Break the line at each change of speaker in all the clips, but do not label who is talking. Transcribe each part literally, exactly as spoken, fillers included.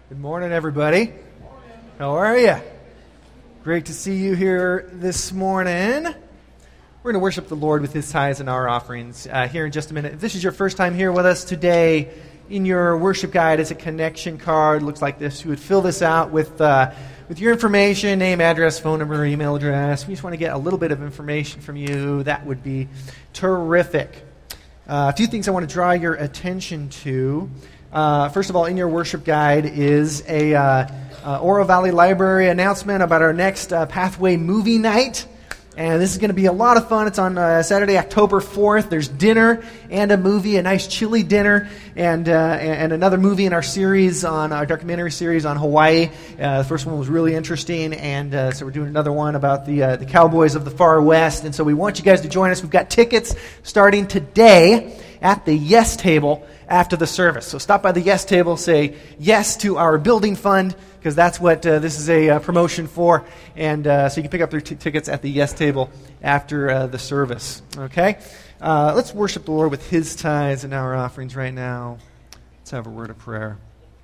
Good morning, everybody. How are you? Great to see you here this morning. We're going to worship the Lord with His tithes and our offerings uh, here in just a minute. If this is your first time here with us today, in your worship guide is a connection card. Looks like this. You would fill this out with uh, with your information, name, address, phone number, email address. We just want to get a little bit of information from you. That would be terrific. Uh, a few things I want to draw your attention to. Uh, first of all, in your worship guide is a uh, uh, Oro Valley Library announcement about our next uh, Pathway movie night. And this is going to be a lot of fun. It's on uh, Saturday, October fourth. There's dinner and a movie, a nice chili dinner, and uh, and another movie in our series, on our documentary series on Hawaii. Uh, the first one was really interesting, and uh, so we're doing another one about the uh, the cowboys of the far west. And so we want you guys to join us. We've got tickets starting today at the Yes table after the service. So stop by the Yes table, say yes to our building fund, because that's what uh, this is a uh, promotion for. And uh, so you can pick up their t- tickets at the Yes table after uh, the service. Okay? Uh, let's worship the Lord with His tithes and our offerings right now. Let's have a word of prayer.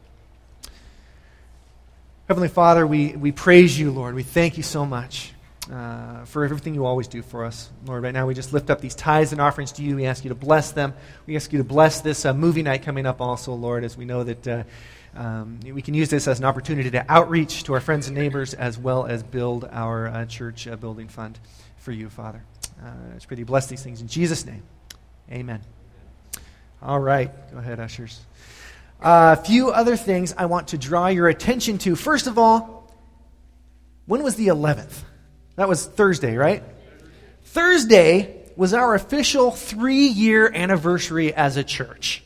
Heavenly Father, we, we praise You, Lord. We thank You so much uh, for everything You always do for us. Lord, right now we just lift up these tithes and offerings to You. We ask You to bless them. We ask You to bless this uh, movie night coming up also, Lord, as we know that Uh, Um, we can use this as an opportunity to outreach to our friends and neighbors, as well as build our uh, church uh, building fund for You, Father. Uh, I just pray that You bless these things in Jesus' name. Amen. All right. Go ahead, ushers. Uh, a few other things I want to draw your attention to. First of all, when was the eleventh? That was Thursday, right? Thursday was our official three-year anniversary as a church.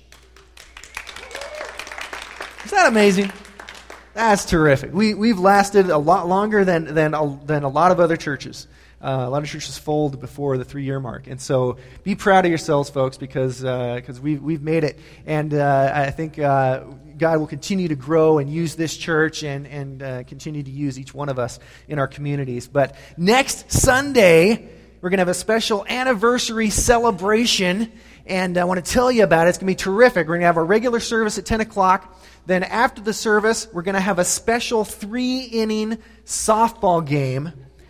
Is that amazing? That's terrific. We, we've lasted a lot longer than than a, than a lot of other churches. Uh, a lot of churches fold before the three-year mark. And so be proud of yourselves, folks, because uh, because we've, we've made it. And uh, I think uh, God will continue to grow and use this church and, and uh, continue to use each one of us in our communities. But next Sunday, we're going to have a special anniversary celebration. And I want to tell you about it. It's going to be terrific. We're going to have our regular service at ten o'clock. Then after the service, we're going to have a special three-inning softball game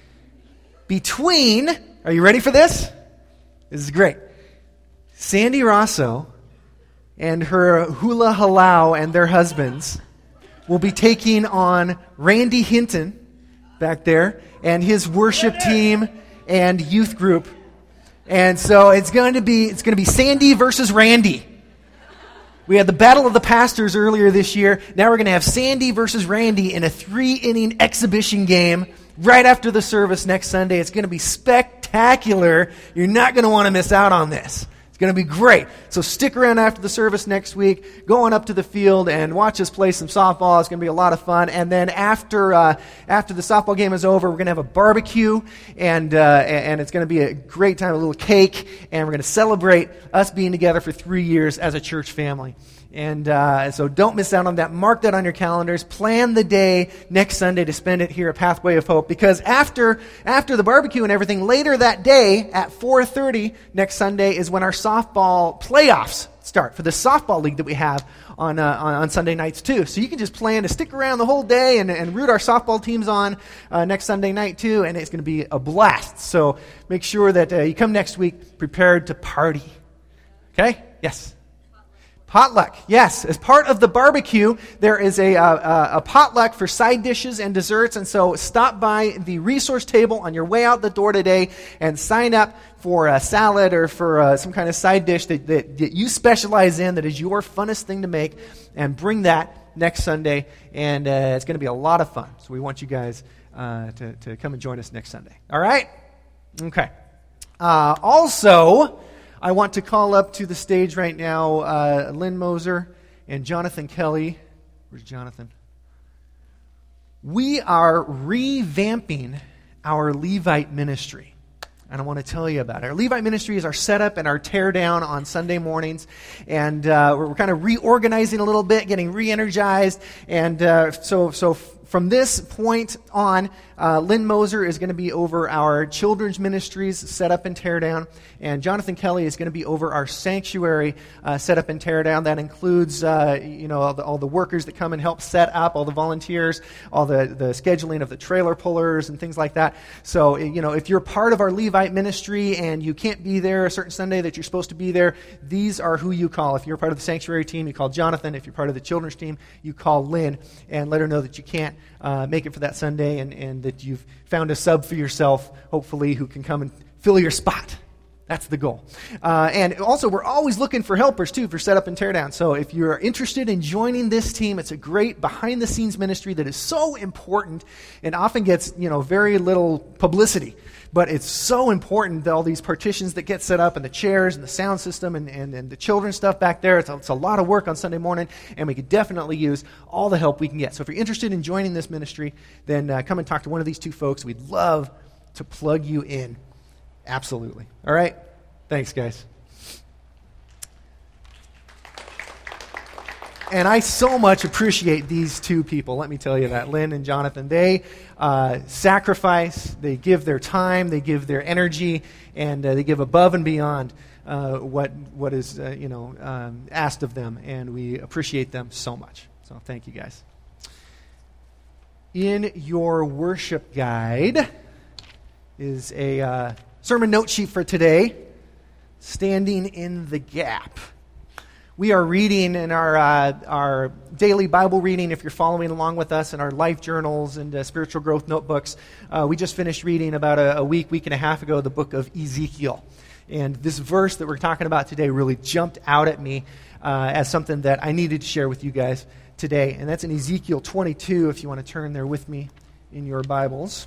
between, are you ready for this? This is great. Sandy Rosso and her hula halau and their husbands will be taking on Randy Hinton back there and his worship team and youth group. And so it's going to be it's going to be Sandy versus Randy. We had the Battle of the Pastors earlier this year. Now we're going to have Sandy versus Randy in a three-inning exhibition game right after the service next Sunday. It's going to be spectacular. You're not going to want to miss out on this. It's going to be great. So stick around after the service next week. Go on up to the field and watch us play some softball. It's going to be a lot of fun. And then after uh, after the softball game is over, we're going to have a barbecue, and uh, and it's going to be a great time, a little cake, and we're going to celebrate us being together for three years as a church family. And uh, so don't miss out on that. Mark that on your calendars. Plan the day next Sunday to spend it here at Pathway of Hope. Because after after the barbecue and everything, later that day at four thirty next Sunday is when our softball playoffs start for the softball league that we have on, uh, on on Sunday nights too. So you can just plan to stick around the whole day and, and root our softball teams on uh, next Sunday night too, and it's going to be a blast. So make sure that uh, you come next week prepared to party. Okay? Yes. Potluck, yes. As part of the barbecue, there is a, uh, a potluck for side dishes and desserts, and so stop by the resource table on your way out the door today and sign up for a salad or for uh, some kind of side dish that, that, that you specialize in, that is your funnest thing to make, and bring that next Sunday, and uh, it's going to be a lot of fun. So we want you guys uh, to, to come and join us next Sunday. All right? Okay. Uh, also, I want to call up to the stage right now uh, Lynn Moser and Jonathan Kelly. Where's Jonathan? We are revamping our Levite ministry. And I want to tell you about it. Our Levite ministry is our setup and our tear down on Sunday mornings. And uh, we're, we're kind of reorganizing a little bit, getting re-energized. And uh, so so from this point on, uh, Lynn Moser is going to be over our children's ministries, set up and tear down, and Jonathan Kelly is going to be over our sanctuary, uh, set up and tear down. That includes, uh, you know, all the, all the workers that come and help set up, all the volunteers, all the, the scheduling of the trailer pullers and things like that. So, you know, if you're part of our Levite ministry and you can't be there a certain Sunday that you're supposed to be there, these are who you call. If you're part of the sanctuary team, you call Jonathan. If you're part of the children's team, you call Lynn and let her know that you can't uh, make it for that Sunday and, and that you've found a sub for yourself, hopefully, who can come and fill your spot. That's the goal. Uh, and also, we're always looking for helpers, too, for setup and teardown. So if you're interested in joining this team, it's a great behind-the-scenes ministry that is so important and often gets, you know, very little publicity. But it's so important, all these partitions that get set up and the chairs and the sound system and, and, and the children's stuff back there. It's a, it's a lot of work on Sunday morning, and we could definitely use all the help we can get. So if you're interested in joining this ministry, then uh, come and talk to one of these two folks. We'd love to plug you in. Absolutely. All right? Thanks, guys. And I so much appreciate these two people, let me tell you that, Lynn and Jonathan. They uh, sacrifice, they give their time, they give their energy, and uh, they give above and beyond uh, what what is uh, you know um, asked of them, and we appreciate them so much. So thank you, guys. In your worship guide is a uh, sermon note sheet for today, Standing in the Gap. We are reading in our uh, our daily Bible reading, if you're following along with us, in our life journals and uh, spiritual growth notebooks. Uh, we just finished reading about a, a week, week and a half ago, the book of Ezekiel. And this verse that we're talking about today really jumped out at me uh, as something that I needed to share with you guys today. And that's in Ezekiel twenty-two, if you want to turn there with me in your Bibles.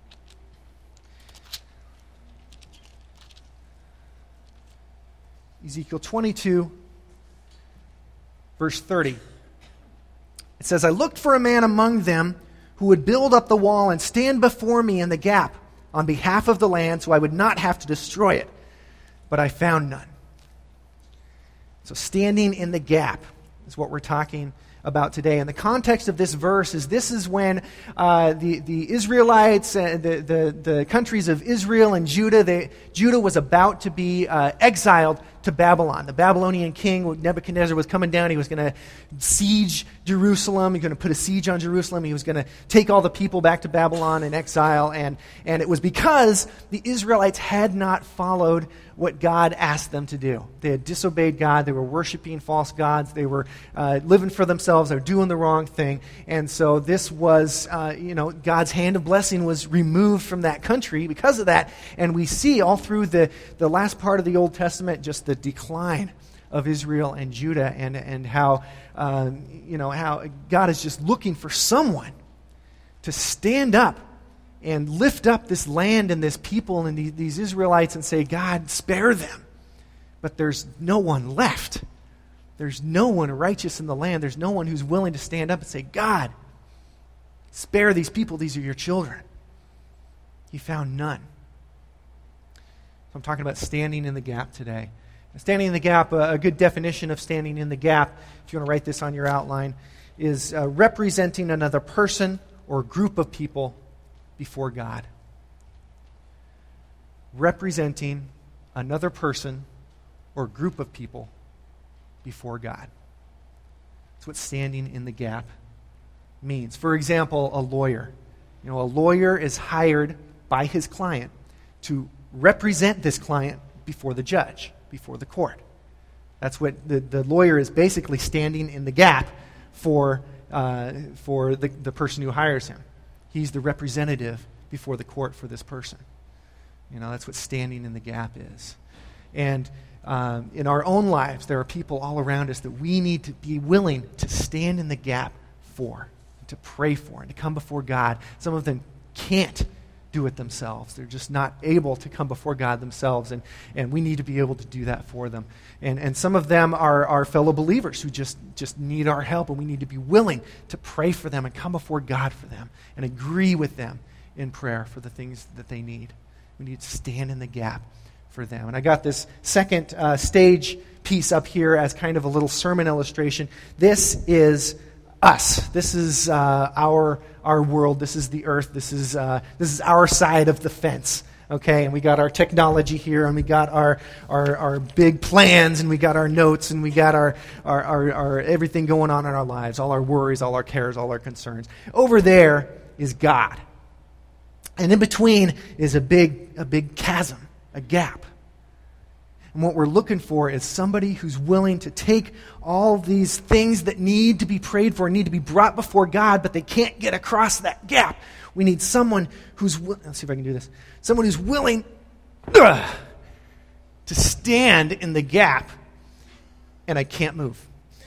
Ezekiel twenty-two, verse thirty. It says, I looked for a man among them who would build up the wall and stand before me in the gap on behalf of the land so I would not have to destroy it. But I found none. So standing in the gap is what we're talking about today. And the context of this verse is this is when uh, the, the Israelites, uh, the, the, the countries of Israel and Judah, they, Judah was about to be uh, exiled to Babylon. The Babylonian king, Nebuchadnezzar, was coming down. He was going to siege Jerusalem. He was going to put a siege on Jerusalem. He was going to take all the people back to Babylon in exile. And, and it was because the Israelites had not followed what God asked them to do. They had disobeyed God. They were worshiping false gods. They were uh, living for themselves. They were doing the wrong thing. And so this was, uh, you know, God's hand of blessing was removed from that country because of that. And we see all through the, the last part of the Old Testament just the decline of Israel and Judah, and and how um, you know how God is just looking for someone to stand up and lift up this land and this people and these, these Israelites and say, God, spare them. But there's no one left. There's no one righteous in the land. There's no one who's willing to stand up and say, God, spare these people. These are your children. He found none. So I'm talking about standing in the gap today. Standing in the gap, uh, a good definition of standing in the gap, if you want to write this on your outline, is uh, representing another person or group of people before God. Representing another person or group of people before God. That's what standing in the gap means. For example, a lawyer. You know, a lawyer is hired by his client to represent this client before the judge, before the court. That's what the, the lawyer is basically standing in the gap for uh, for the, the person who hires him. He's the representative before the court for this person. You know, that's what standing in the gap is. And um, in our own lives, there are people all around us that we need to be willing to stand in the gap for, to pray for, and to come before God. Some of them can't do it themselves. They're just not able to come before God themselves, and, and we need to be able to do that for them. And and some of them are our fellow believers who just, just need our help, and we need to be willing to pray for them and come before God for them and agree with them in prayer for the things that they need. We need to stand in the gap for them. And I got this second uh, stage piece up here as kind of a little sermon illustration. This is us. This is uh, our our world. This is the earth. This is uh, this is our side of the fence. Okay, and we got our technology here, and we got our our, our big plans, and we got our notes, and we got our, our, our, our everything going on in our lives, all our worries, all our cares, all our concerns. Over there is God. And in between is a big a big chasm, a gap. And what we're looking for is somebody who's willing to take all these things that need to be prayed for, need to be brought before God, but they can't get across that gap. We need someone who's, let's see if I can do this, someone who's willing ugh, to stand in the gap, and I can't move.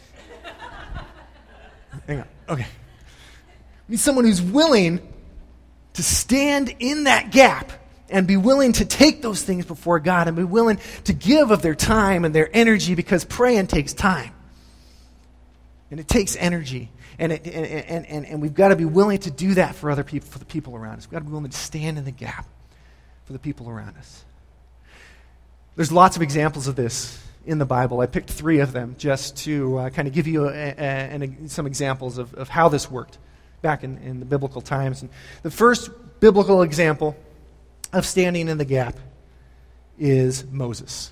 Hang on, okay. We need someone who's willing to stand in that gap and be willing to take those things before God and be willing to give of their time and their energy, because praying takes time. And it takes energy. And, it, and, and, and we've got to be willing to do that for other people, for the people around us. We've got to be willing to stand in the gap for the people around us. There's lots of examples of this in the Bible. I picked three of them just to uh, kind of give you a, a, a, some examples of, of how this worked back in, in the biblical times. And the first biblical example of standing in the gap is Moses.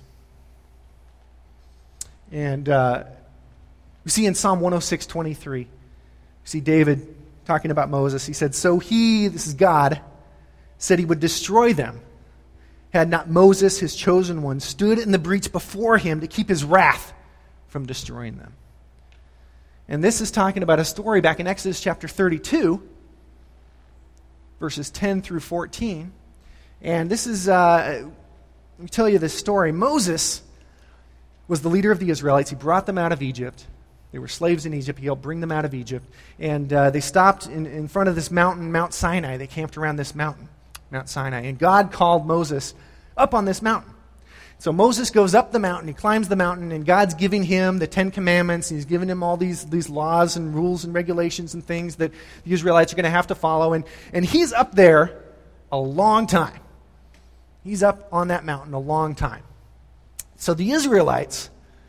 And uh, we see in Psalm one oh six twenty-three, we see David talking about Moses. He said, "So he," this is God, "said he would destroy them, had not Moses, his chosen one, stood in the breach before him to keep his wrath from destroying them." And this is talking about a story back in Exodus chapter thirty-two, verses ten through fourteen. And this is, uh, let me tell you this story. Moses was the leader of the Israelites. He brought them out of Egypt. They were slaves in Egypt. He helped bring them out of Egypt. And uh, they stopped in, in front of this mountain, Mount Sinai. They camped around this mountain, Mount Sinai. And God called Moses up on this mountain. So Moses goes up the mountain. He climbs the mountain, and God's giving him the Ten Commandments. He's giving him all these, these laws and rules and regulations and things that the Israelites are going to have to follow. And, and he's up there a long time. He's up on that mountain a long time. So the Israelites,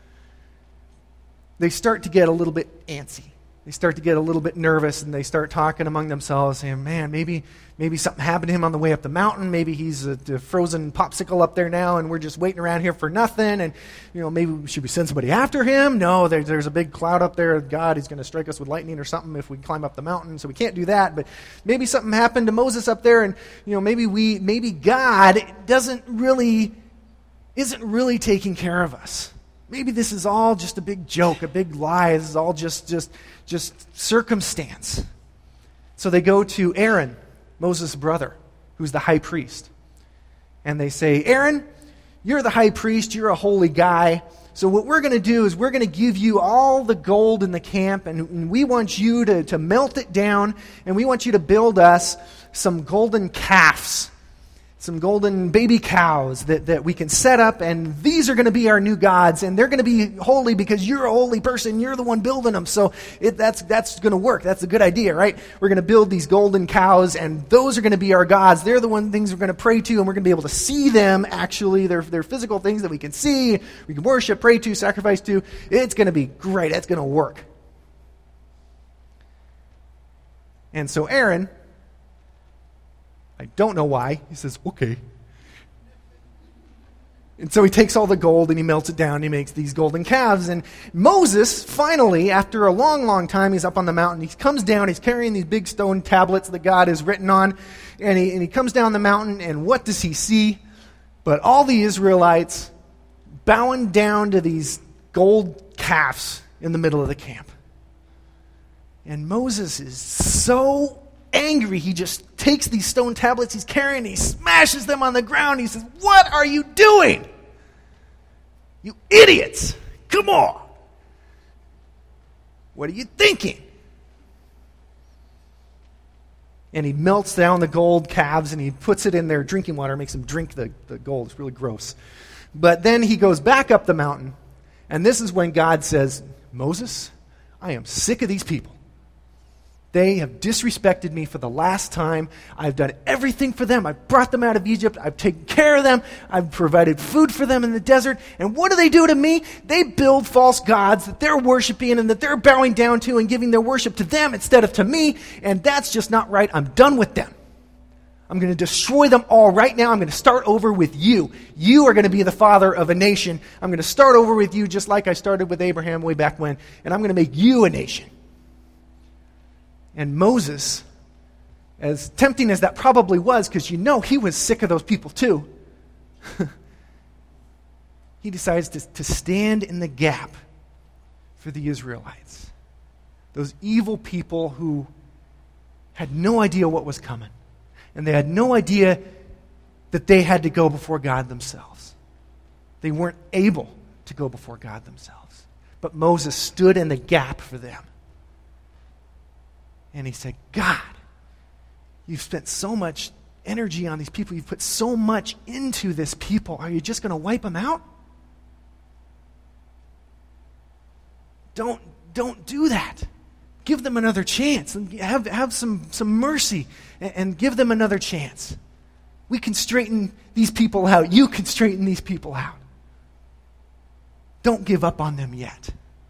they start to get a little bit antsy. They start to get a little bit nervous, and they start talking among themselves, saying, man, maybe maybe something happened to him on the way up the mountain. Maybe he's a, a frozen popsicle up there now, and we're just waiting around here for nothing. And, you know, maybe should we send somebody after him? No, there, there's a big cloud up there. God, he's going to strike us with lightning or something if we climb up the mountain, so we can't do that. But maybe something happened to Moses up there, and, you know, maybe we, maybe God doesn't really, isn't really taking care of us. Maybe this is all just a big joke, a big lie. This is all just, just, just circumstance. So they go to Aaron, Moses' brother, who's the high priest. And they say, Aaron, you're the high priest. You're a holy guy. So what we're going to do is we're going to give you all the gold in the camp, and, and we want you to, to melt it down, and we want you to build us some golden calves, some golden baby cows that, that we can set up, and these are going to be our new gods, and they're going to be holy because you're a holy person. You're the one building them, so it, that's that's going to work. That's a good idea, right? We're going to build these golden cows, and those are going to be our gods. They're the one things we're going to pray to, and we're going to be able to see them, actually. They're, they're physical things that we can see, we can worship, pray to, sacrifice to. It's going to be great. It's going to work. And so Aaron, I don't know why, he says, okay. And so he takes all the gold and he melts it down and he makes these golden calves. And Moses, finally, after a long, long time, he's up on the mountain. He comes down, he's carrying these big stone tablets that God has written on. And he, and he comes down the mountain, and what does he see? But all the Israelites bowing down to these gold calves in the middle of the camp. And Moses is so angry, he just takes these stone tablets he's carrying, he smashes them on the ground. He says, what are you doing? You idiots! Come on! What are you thinking? And he melts down the gold calves and he puts it in their drinking water, makes them drink the, the gold. It's really gross. But then he goes back up the mountain, and this is when God says, Moses, I am sick of these people. They have disrespected me for the last time. I've done everything for them. I've brought them out of Egypt. I've taken care of them. I've provided food for them in the desert. And what do they do to me? They build false gods that they're worshiping and that they're bowing down to and giving their worship to them instead of to me. And that's just not right. I'm done with them. I'm going to destroy them all right now. I'm going to start over with you. You are going to be the father of a nation. I'm going to start over with you just like I started with Abraham way back when. And I'm going to make you a nation. And Moses, as tempting as that probably was, because you know he was sick of those people too, he decides to, to stand in the gap for the Israelites. Those evil people who had no idea what was coming. And they had no idea that they had to go before God themselves. They weren't able to go before God themselves. But Moses stood in the gap for them. And he said, God, you've spent so much energy on these people. You've put so much into this people. Are you just going to wipe them out? Don't, don't do that. Give them another chance. And have, have some, some mercy and, and give them another chance. We can straighten these people out. You can straighten these people out. Don't give up on them yet.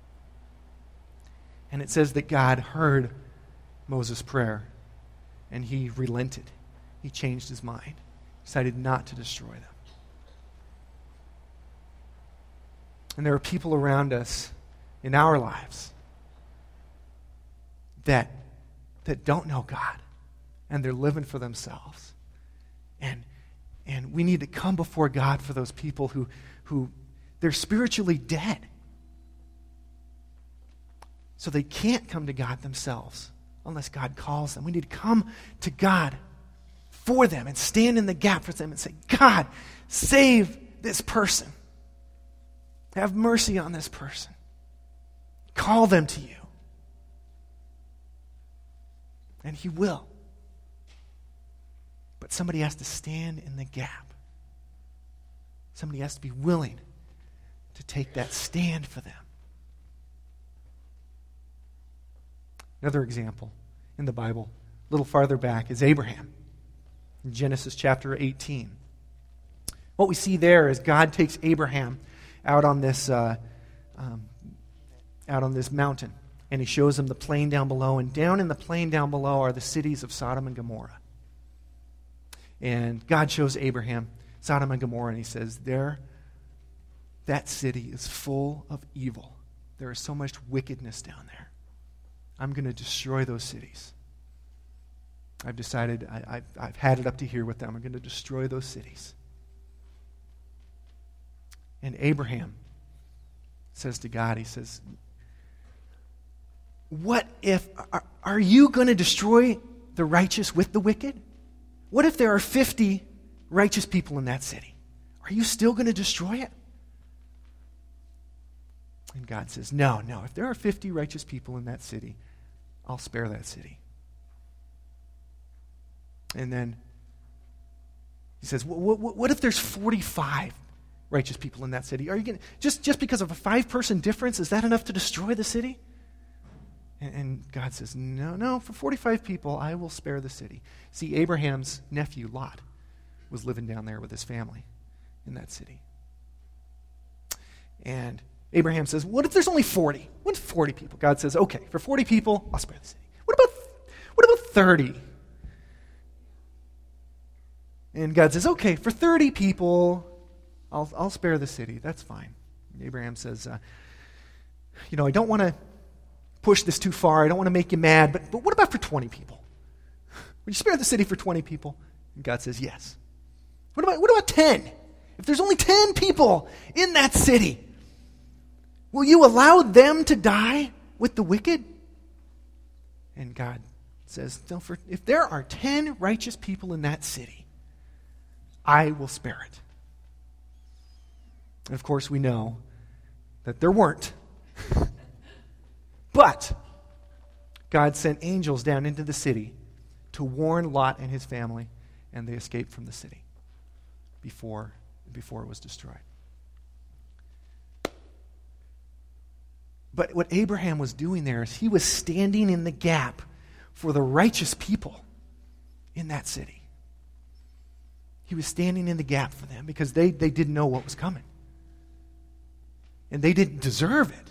And it says that God heard Moses' prayer, and he relented. He changed his mind, decided not to destroy them. And there are people around us in our lives that, that don't know God, and they're living for themselves. And, and we need to come before God for those people who, who they're spiritually dead. So they can't come to God themselves unless God calls them. We need to come to God for them and stand in the gap for them and say, God, save this person. Have mercy on this person. Call them to you. And he will. But somebody has to stand in the gap. Somebody has to be willing to take that stand for them. Another example in the Bible, a little farther back, is Abraham. In Genesis chapter eighteen. What we see there is God takes Abraham out on this uh, um, out on this mountain, and he shows him the plain down below, and down in the plain down below are the cities of Sodom and Gomorrah. And God shows Abraham Sodom and Gomorrah, and he says, there, that city is full of evil. There is so much wickedness down there. I'm going to destroy those cities. I've decided, I, I've, I've had it up to here with them. I'm going to destroy those cities. And Abraham says to God, he says, what if, are, are you going to destroy the righteous with the wicked? What if there are fifty righteous people in that city? Are you still going to destroy it? And God says, no, no. If there are fifty righteous people in that city, I'll spare that city. And then he says, what, what, what if there's forty-five righteous people in that city? Are you going to, just, just because of a five-person difference, is that enough to destroy the city? And, and God says, no, no, for forty-five people, I will spare the city. See, Abraham's nephew, Lot, was living down there with his family in that city. And Abraham says, what if there's only forty? What if forty people? God says, okay, for forty people, I'll spare the city. What about, what about thirty? And God says, okay, for thirty people, I'll, I'll spare the city. That's fine. And Abraham says, uh, you know, I don't want to push this too far. I don't want to make you mad, but, but what about for twenty people? Would you spare the city for twenty people? And God says, yes. What about, what about ten? If there's only ten people in that city, will you allow them to die with the wicked? And God says, no, for, if there are ten righteous people in that city, I will spare it. And of course, we know that there weren't. But God sent angels down into the city to warn Lot and his family, and they escaped from the city before, before it was destroyed. But what Abraham was doing there is he was standing in the gap for the righteous people in that city. He was standing in the gap for them because they, they didn't know what was coming. And they didn't deserve it.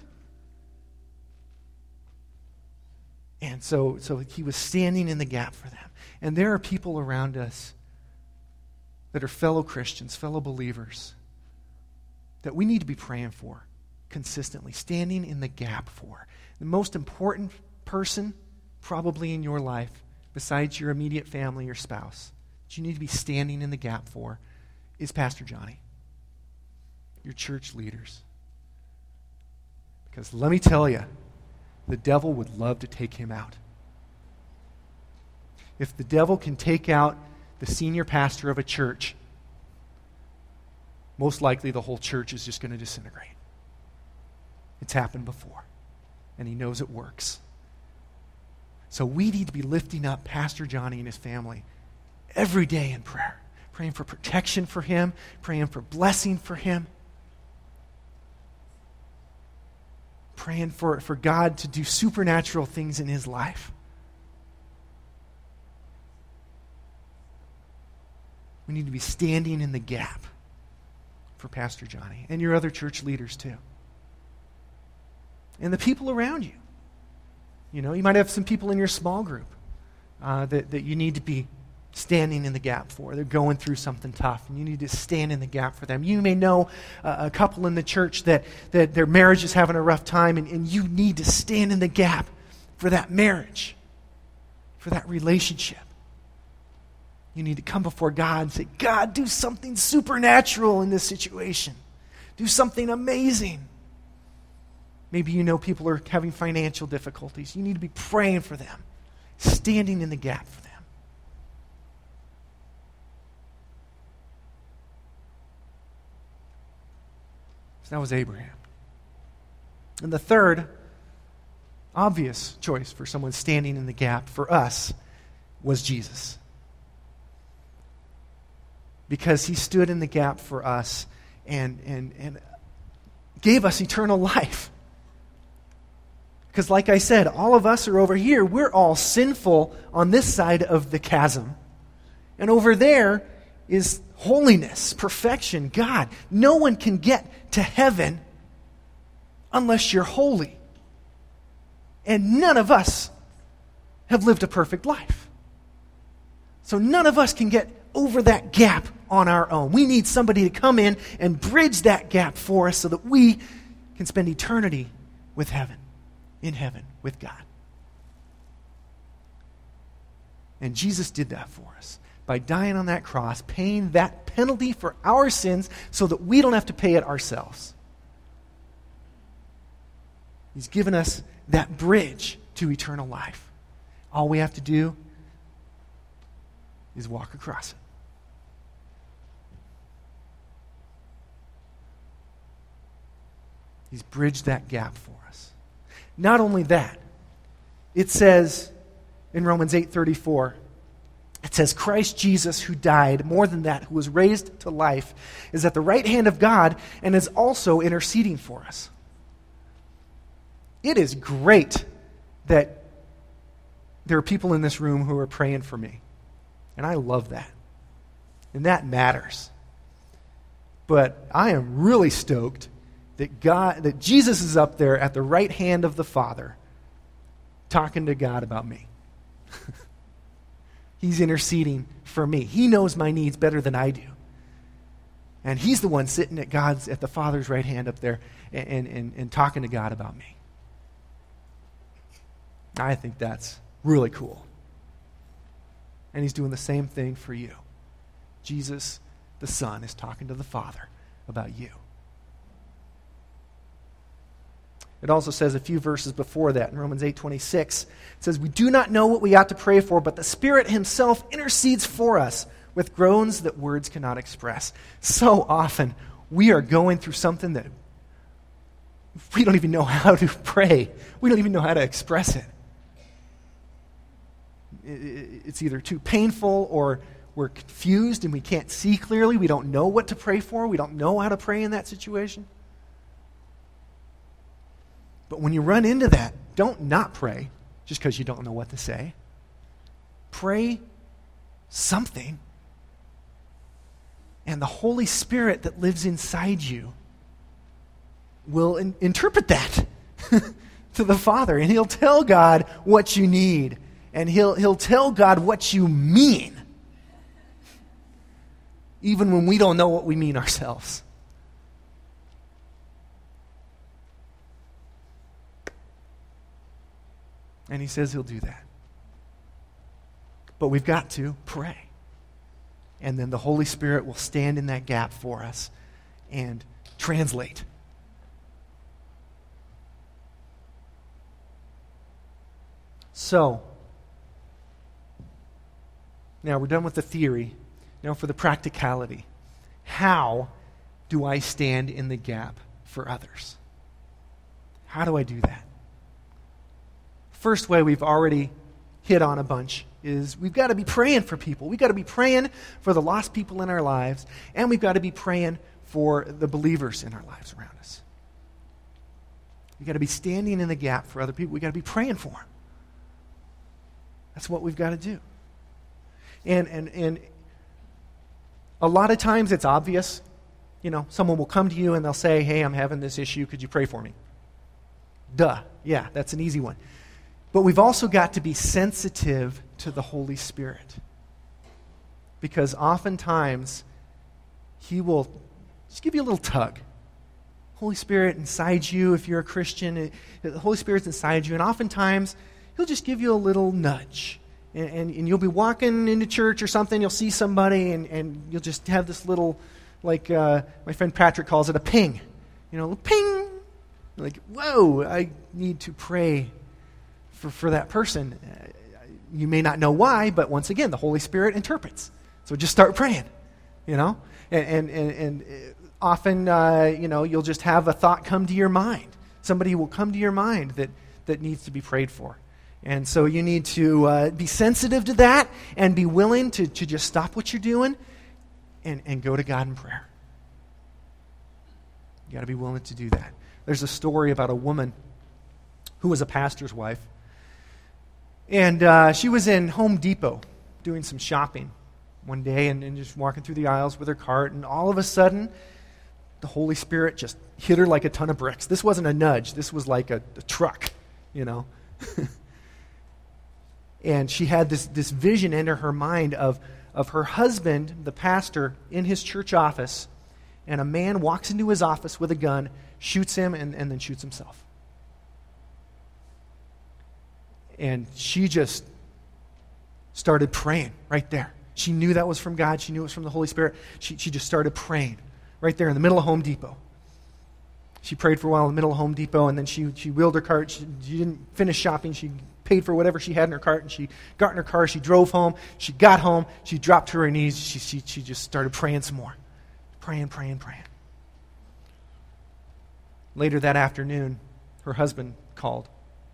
And so, so he was standing in the gap for them. And there are people around us that are fellow Christians, fellow believers, that we need to be praying for consistently, standing in the gap for. The most important person probably in your life, besides your immediate family or spouse, that you need to be standing in the gap for is Pastor Johnny, your church leaders. Because let me tell you, the devil would love to take him out. If the devil can take out the senior pastor of a church, most likely the whole church is just going to disintegrate. It's happened before, and he knows it works. So we need to be lifting up Pastor Johnny and his family every day in prayer, praying for protection for him, praying for blessing for him, praying for, for God to do supernatural things in his life. We need to be standing in the gap for Pastor Johnny and your other church leaders too. And the people around you. You know, you might have some people in your small group uh, that, that you need to be standing in the gap for. They're going through something tough, and you need to stand in the gap for them. You may know uh, a couple in the church that, that their marriage is having a rough time, and, and you need to stand in the gap for that marriage, for that relationship. You need to come before God and say, God, do something supernatural in this situation. Do something amazing. Maybe you know people are having financial difficulties. You need to be praying for them, standing in the gap for them. So that was Abraham. And the third obvious choice for someone standing in the gap for us was Jesus. Because he stood in the gap for us and, and, and gave us eternal life. Because like I said, all of us are over here. We're all sinful on this side of the chasm. And over there is holiness, perfection, God. No one can get to heaven unless you're holy. And none of us have lived a perfect life. So none of us can get over that gap on our own. We need somebody to come in and bridge that gap for us so that we can spend eternity with heaven, in heaven with God. And Jesus did that for us by dying on that cross, paying that penalty for our sins so that we don't have to pay it ourselves. He's given us that bridge to eternal life. All we have to do is walk across it. He's bridged that gap for us. Not only that, it says in Romans eight thirty-four, it says, Christ Jesus, who died, more than that, who was raised to life, is at the right hand of God and is also interceding for us. It is great that there are people in this room who are praying for me. And I love that. And that matters. But I am really stoked that God, that Jesus is up there at the right hand of the Father talking to God about me. He's interceding for me. He knows my needs better than I do. And he's the one sitting at God's, at the Father's right hand up there and, and, and talking to God about me. I think that's really cool. And he's doing the same thing for you. Jesus, the Son, is talking to the Father about you. It also says a few verses before that in Romans eight twenty-six. It says, we do not know what we ought to pray for, but the Spirit himself intercedes for us with groans that words cannot express. So often we are going through something that we don't even know how to pray. We don't even know how to express it. It's either too painful or we're confused and we can't see clearly. We don't know what to pray for. We don't know how to pray in that situation. But when you run into that, don't not pray just because you don't know what to say. pray something, and the Holy Spirit that lives inside you will in- interpret that to the Father, and he'll tell God what you need, and he'll, he'll tell God what you mean, even when we don't know what we mean ourselves. And he says he'll do that. But we've got to pray. And then the Holy Spirit will stand in that gap for us and translate. So, now we're done with the theory. Now for the practicality. How do I stand in the gap for others? How do I do that? First way we've already hit on a bunch is we've got to be praying for people. We've got to be praying for the lost people in our lives, and we've got to be praying for the believers in our lives around us. We've got to be standing in the gap for other people. We've got to be praying for them. That's what we've got to do. And, and, and a lot of times it's obvious. You know, someone will come to you and they'll say, hey, I'm having this issue. Could you pray for me? Duh. Yeah, that's an easy one. But we've also got to be sensitive to the Holy Spirit. Because oftentimes, he will just give you a little tug. Holy Spirit inside you, if you're a Christian, the Holy Spirit's inside you. And oftentimes, he'll just give you a little nudge. And, and, and you'll be walking into church or something, you'll see somebody, and, and you'll just have this little, like uh, my friend Patrick calls it a ping. You know, ping! Like, whoa, I need to pray For, for that person. Uh, you may not know why, but once again, the Holy Spirit interprets. So just start praying, you know? And, and, and, and often, uh, you know, you'll just have a thought come to your mind. Somebody will come to your mind that, that needs to be prayed for. And so you need to uh, be sensitive to that and be willing to, to just stop what you're doing and, and go to God in prayer. You got to be willing to do that. There's a story about a woman who was a pastor's wife. And uh, she was in Home Depot doing some shopping one day and, and just walking through the aisles with her cart. And all of a sudden, the Holy Spirit just hit her like a ton of bricks. This wasn't a nudge. This was like a, a truck, you know. And she had this, this vision into her mind of, of her husband, the pastor, in his church office. And a man walks into his office with a gun, shoots him, and, and then shoots himself. And she just started praying right there. She knew that was from God. She knew it was from the Holy Spirit. She, she just started praying right there in the middle of Home Depot. She prayed for a while in the middle of Home Depot, and then she, she wheeled her cart. She, she didn't finish shopping. She paid for whatever she had in her cart, and she got in her car. She drove home. She got home. She dropped to her knees. She, she, she just started praying some more. Praying, praying, praying. Later that afternoon, her husband called.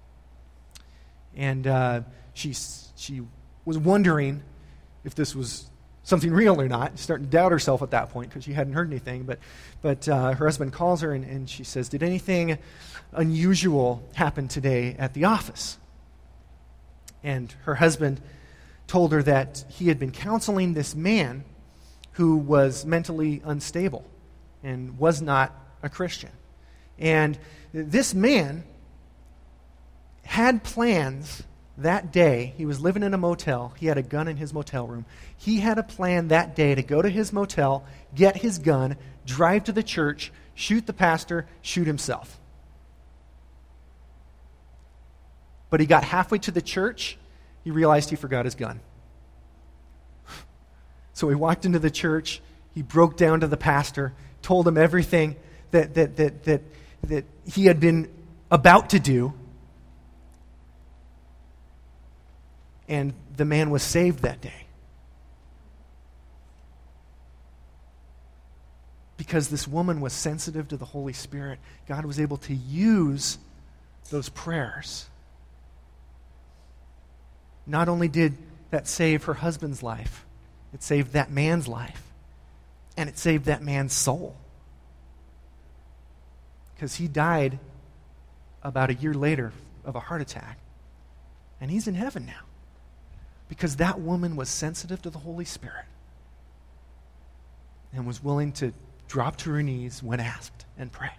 And uh, she she was wondering if this was something real or not, starting to doubt herself at that point because she hadn't heard anything. But but uh, her husband calls her and, and she says, did anything unusual happen today at the office? And her husband told her that he had been counseling this man who was mentally unstable and was not a Christian. And this man had plans that day. He was living in a motel. He had a gun in his motel room. He had a plan that day to go to his motel, get his gun, drive to the church, shoot the pastor, shoot himself. But he got halfway to the church, he realized he forgot his gun. So he walked into the church, he broke down to the pastor, told him everything that that that that, that he had been about to do. And the man was saved that day. Because this woman was sensitive to the Holy Spirit, God was able to use those prayers. Not only did that save her husband's life, it saved that man's life. And it saved that man's soul. Because he died about a year later of a heart attack. And he's in heaven now. Because that woman was sensitive to the Holy Spirit and was willing to drop to her knees when asked and pray.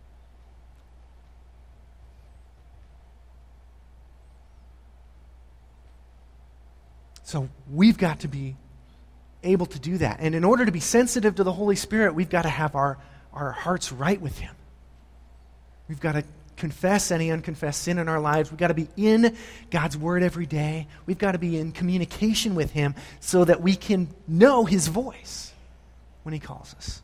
So we've got to be able to do that. And in order to be sensitive to the Holy Spirit, we've got to have our, our hearts right with Him. We've got to confess any unconfessed sin in our lives. We've got to be in God's Word every day. We've got to be in communication with Him so that we can know His voice when He calls us.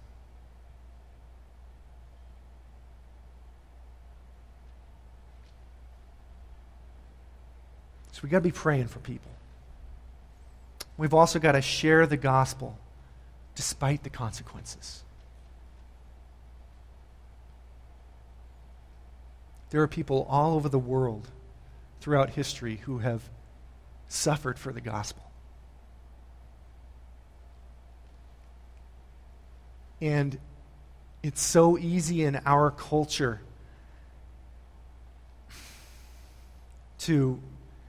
So we've got to be praying for people. We've also got to share the gospel despite the consequences. There are people all over the world throughout history who have suffered for the gospel. And it's so easy in our culture to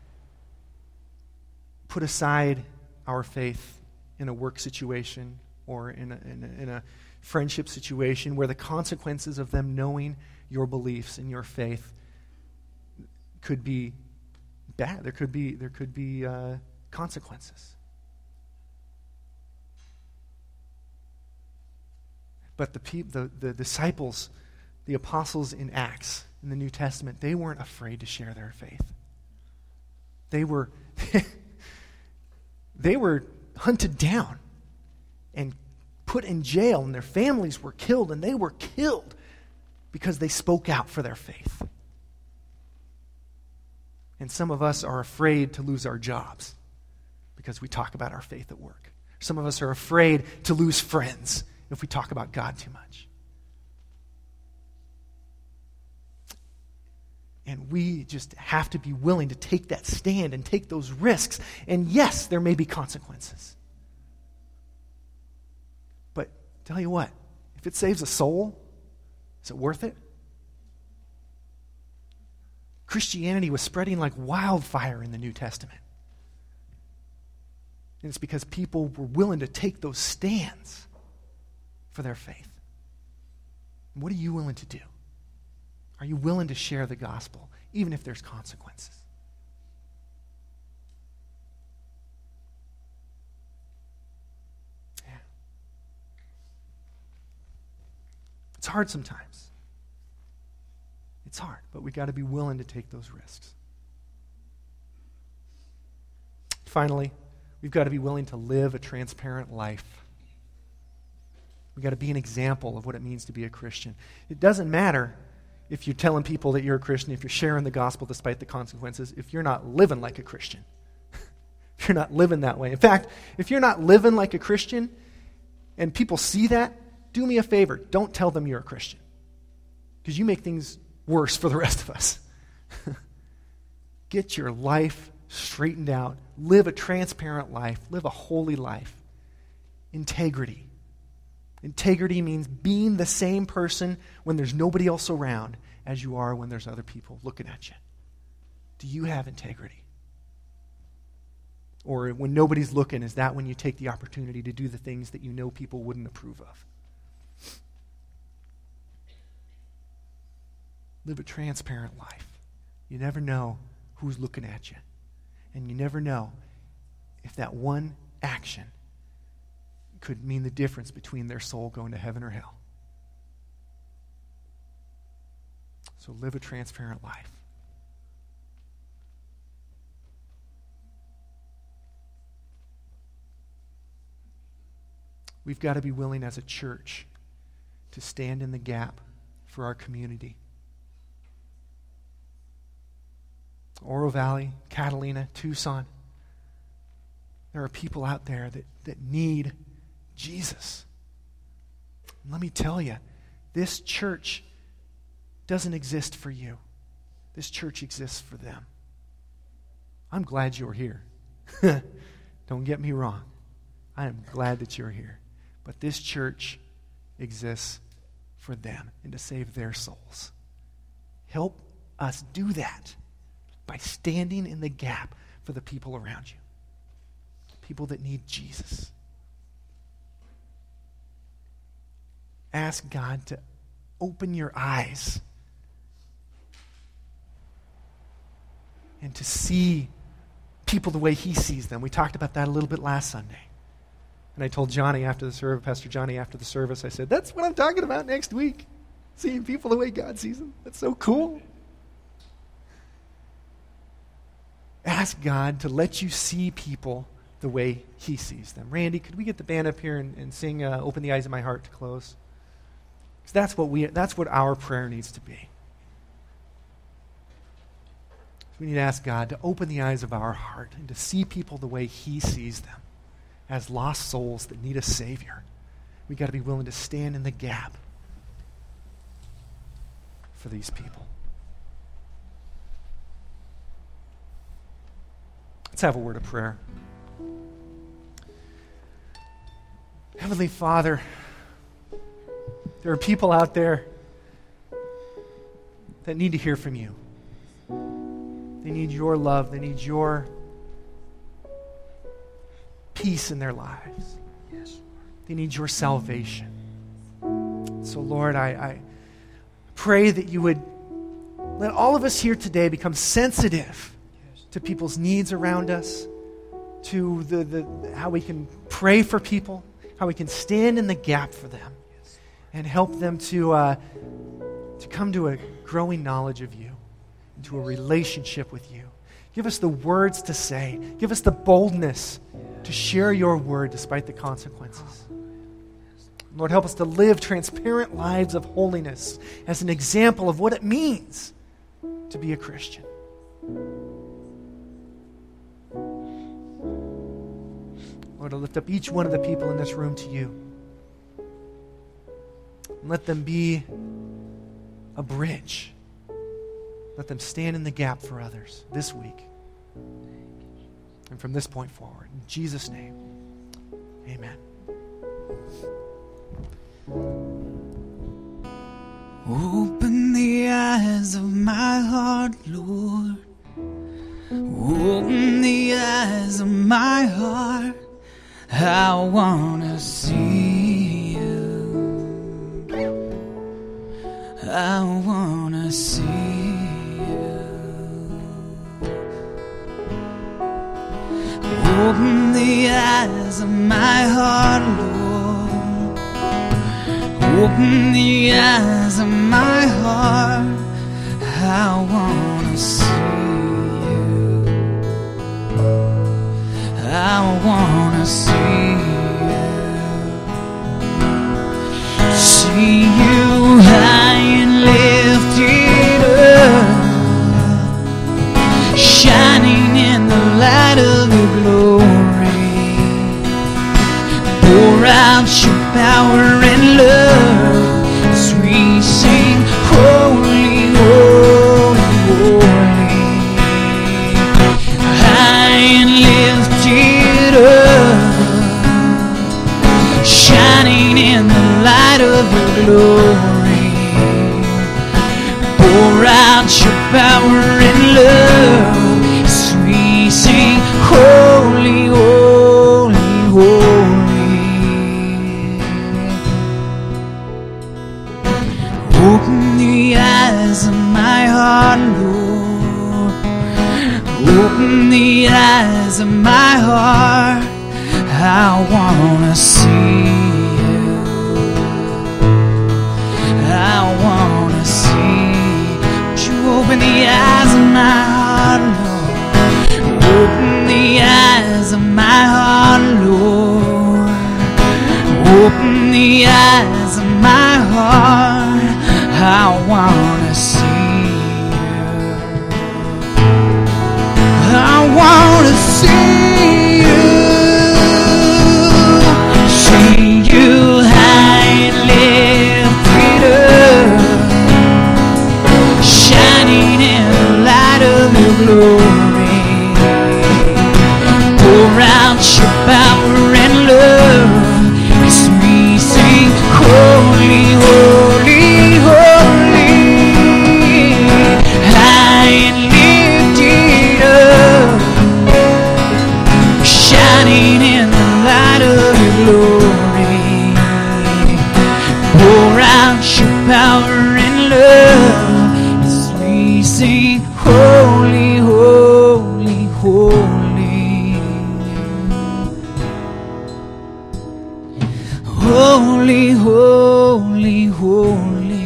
put aside our faith in a work situation or in a, in a, in a friendship situation where the consequences of them knowing your beliefs and your faith could be bad. There could be there could be uh, consequences. But the, peop- the the disciples, the apostles in Acts in the New Testament, they weren't afraid to share their faith. They were they were hunted down and put in jail, and their families were killed, and they were killed because they spoke out for their faith. And some of us are afraid to lose our jobs because we talk about our faith at work. Some of us are afraid to lose friends if we talk about God too much. And we just have to be willing to take that stand and take those risks. And yes, there may be consequences. But tell you what, if it saves a soul, is it worth it? Christianity was spreading like wildfire in the New Testament. And it's because people were willing to take those stands for their faith. And what are you willing to do? Are you willing to share the gospel, even if there's consequences? Yeah. It's hard sometimes. It's hard, but we've got to be willing to take those risks. Finally, we've got to be willing to live a transparent life. We've got to be an example of what it means to be a Christian. It doesn't matter if you're telling people that you're a Christian, if you're sharing the gospel despite the consequences, if you're not living like a Christian. If you're not living that way. In fact, if you're not living like a Christian and people see that, do me a favor, don't tell them you're a Christian. Because you make things worse for the rest of us. Get your life straightened out. Live a transparent life. Live a holy life. Integrity. Integrity means being the same person when there's nobody else around as you are when there's other people looking at you. Do you have integrity? Or when nobody's looking, is that when you take the opportunity to do the things that you know people wouldn't approve of? Live a transparent life. You never know who's looking at you. And you never know if that one action could mean the difference between their soul going to heaven or hell. So live a transparent life. We've got to be willing as a church to stand in the gap for our community. Oro Valley, Catalina, Tucson. There are people out there that, that need Jesus. And let me tell you, this church doesn't exist for you. This church exists for them. I'm glad you're here. Don't get me wrong. I am glad that you're here. But this church exists for them and to save their souls. Help us do that by standing in the gap for the people around you. people that need Jesus. Ask God to open your eyes and to see people the way he sees them. We talked about that a little bit last Sunday. And I told Johnny after the service, Pastor Johnny after the service, I said, that's what I'm talking about next week. Seeing people the way God sees them. That's so cool. Ask God to let you see people the way he sees them. Randy, could we get the band up here and, and sing uh, Open the Eyes of My Heart to close? Because that's what we that's what our prayer needs to be. We need to ask God to open the eyes of our heart and to see people the way he sees them, as lost souls that need a Savior. We've got to be willing to stand in the gap for these people. Let's have a word of prayer. Heavenly Father, there are people out there that need to hear from you. They need your love. They need your peace in their lives. Yes. They need your salvation. So, Lord, I, I pray that you would let all of us here today become sensitive yes. to people's needs around us, to the, the how we can pray for people, how we can stand in the gap for them, yes. and help them to uh, to come to a growing knowledge of you, into a relationship with you. Give us the words to say. Give us the boldness to share your word despite the consequences. Lord, help us to live transparent lives of holiness as an example of what it means to be a Christian. Lord, I lift up each one of the people in this room to you. And let them be a bridge. Let them stand in the gap for others this week and from this point forward. In Jesus' name, amen.
Open the eyes of my heart, Lord. Open the eyes of my heart. I want to see you. I want to see you. Open the eyes of my heart, Lord. Open the eyes of my heart. I want to see you. I want to see you. See you high and lifted up, shining in the light of your glory. Pour out your power and love as we sing, holy, holy, holy. High and lifted up, shining in the light of your glory. Pour out your power and love as we sing, holy, holy, holy. Open the eyes of my heart, Lord. Open the eyes of my heart. I want to see you. I want to see. Would you open the eyes of my heart, Lord? Open the eyes of my heart, Lord. Open the eyes of my heart. I want to see you. I want to see you. See you high and lifted up, shining in the light of your glory. Pour out your power and love as we sing, holy, holy, holy. High and lifted up, shining holy. Holy, holy, holy.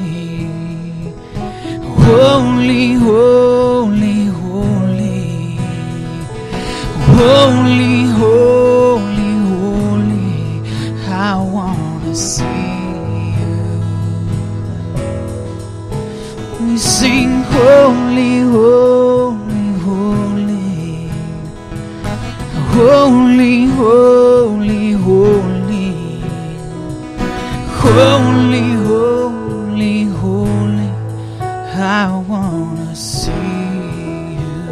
Holy, holy, holy. Holy, holy, holy. I wanna see you. We sing holy, holy, holy. Holy, holy, holy. Holy, holy, holy. I wanna see you.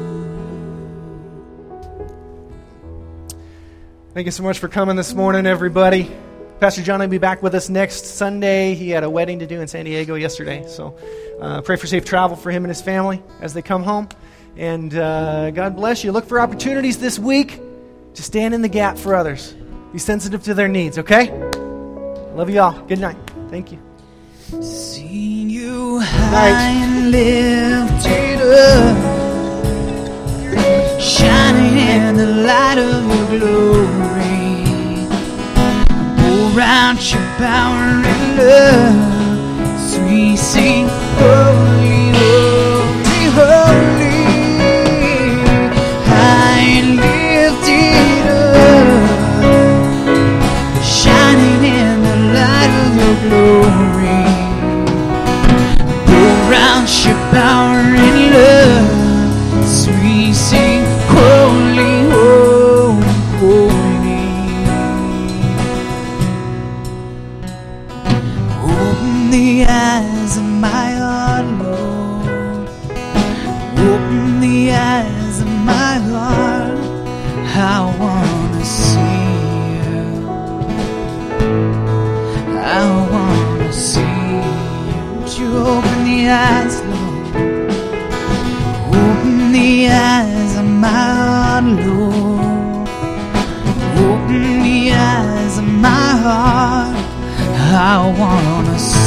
Thank you so much for coming this morning, everybody. Pastor John will be back with us next Sunday. He had a wedding to do in San Diego yesterday, so uh, pray for safe travel for him and his family as they come home. And uh, God bless you. Look for opportunities this week to stand in the gap for others. Be sensitive to their needs, okay? Love you all. Good night. Thank you.
Seen you high and lifted up, shining in the light of your glory. Pour out your power and love, so we sing holy, holy, holy. High and lifted up, shining in the light of your glory. Pour out your power and love, so we sing holy, holy, holy. Open the eyes of my heart, Lord. Open the eyes of my heart. I wanna see you. I wanna see you. Would you open the eyes, Lord? Open the eyes of my heart, Lord. Open the eyes of my heart. I wanna see